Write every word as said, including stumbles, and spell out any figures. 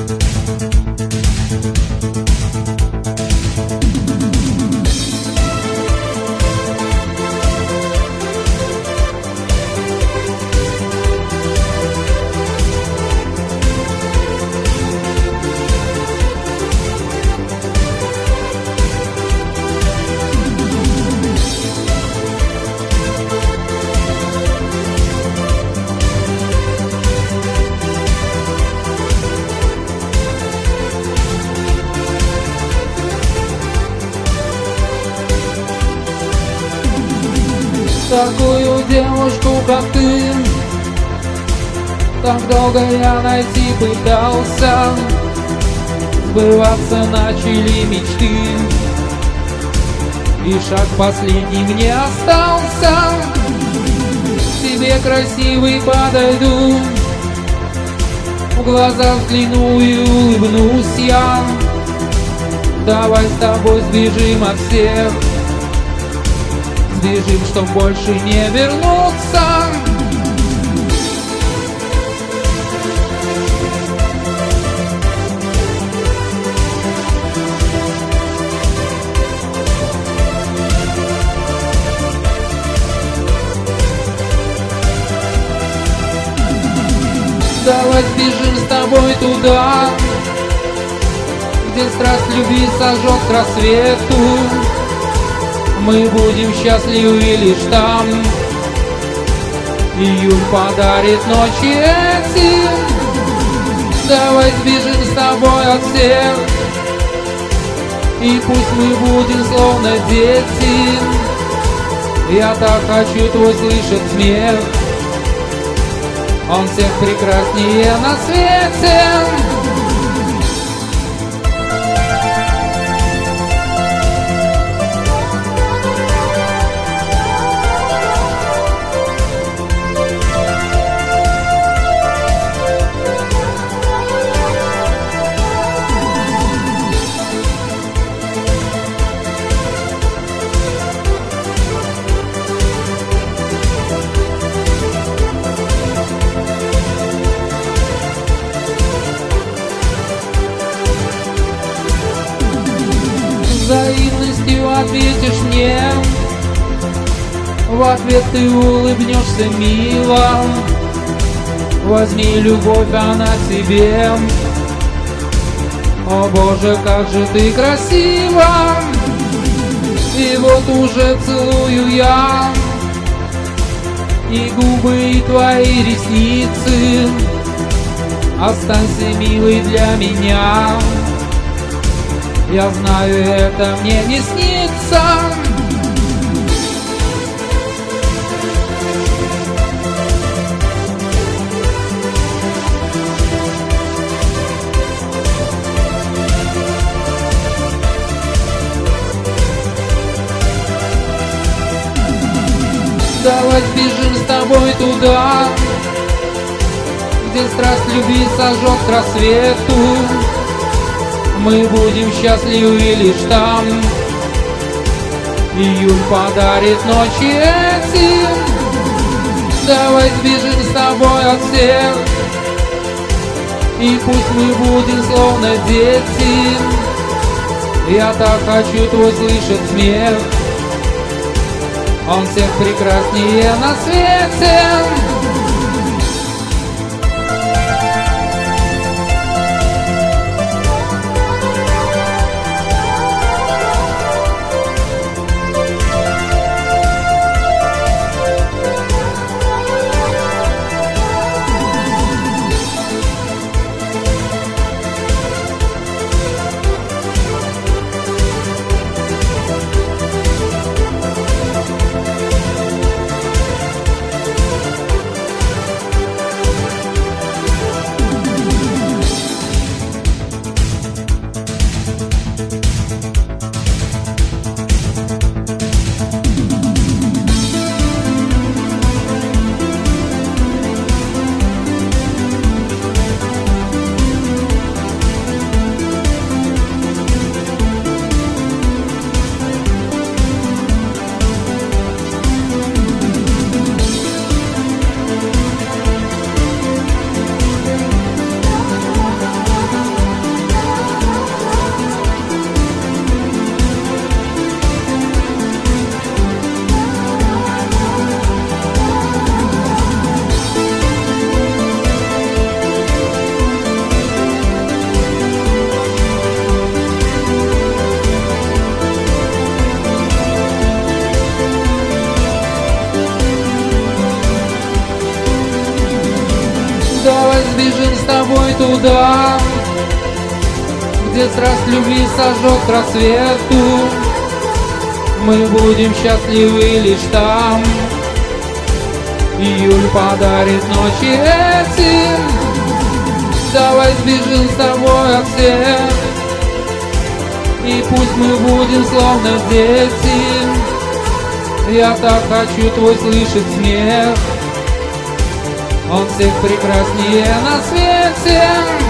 Такую девушку, как ты, так долго я найти пытался. Сбываться начали мечты, и шаг последний мне остался. К тебе красивый подойду, в глаза взгляну и улыбнусь я. Давай с тобой сбежим от всех, сбежим, чтоб больше не вернуться. Давай сбежим с тобой туда, где страсть любви сожжет к рассвету. Мы будем счастливы лишь там, июль подарит ночи эти. Давай сбежим с тобой от всех, и пусть мы будем словно дети. Я так хочу твой слышать смех, он всех прекраснее на свете. Взаимностью ответишь мне, в ответ ты улыбнешься мило. Возьми любовь, она тебе. О боже, как же ты красива! И вот уже целую я и губы, и твои ресницы. Останься, милый, для меня. Я знаю, это мне не снится. Давай сбежим с тобой туда, где страсть любви сожжет к рассвету. Мы будем счастливы лишь там, июль подарит ночи эти. Давай сбежим с тобой от всех, и пусть мы будем словно дети. Я так хочу твой слышать смех, он всех прекраснее на свете. туда, где страсть любви сожжет к рассвету. Мы будем счастливы лишь там. Июль подарит ночи эти. Давай сбежим с тобой от всех, и пусть мы будем словно дети. Я так хочу твой слышать смех, он всех прекраснее на свете.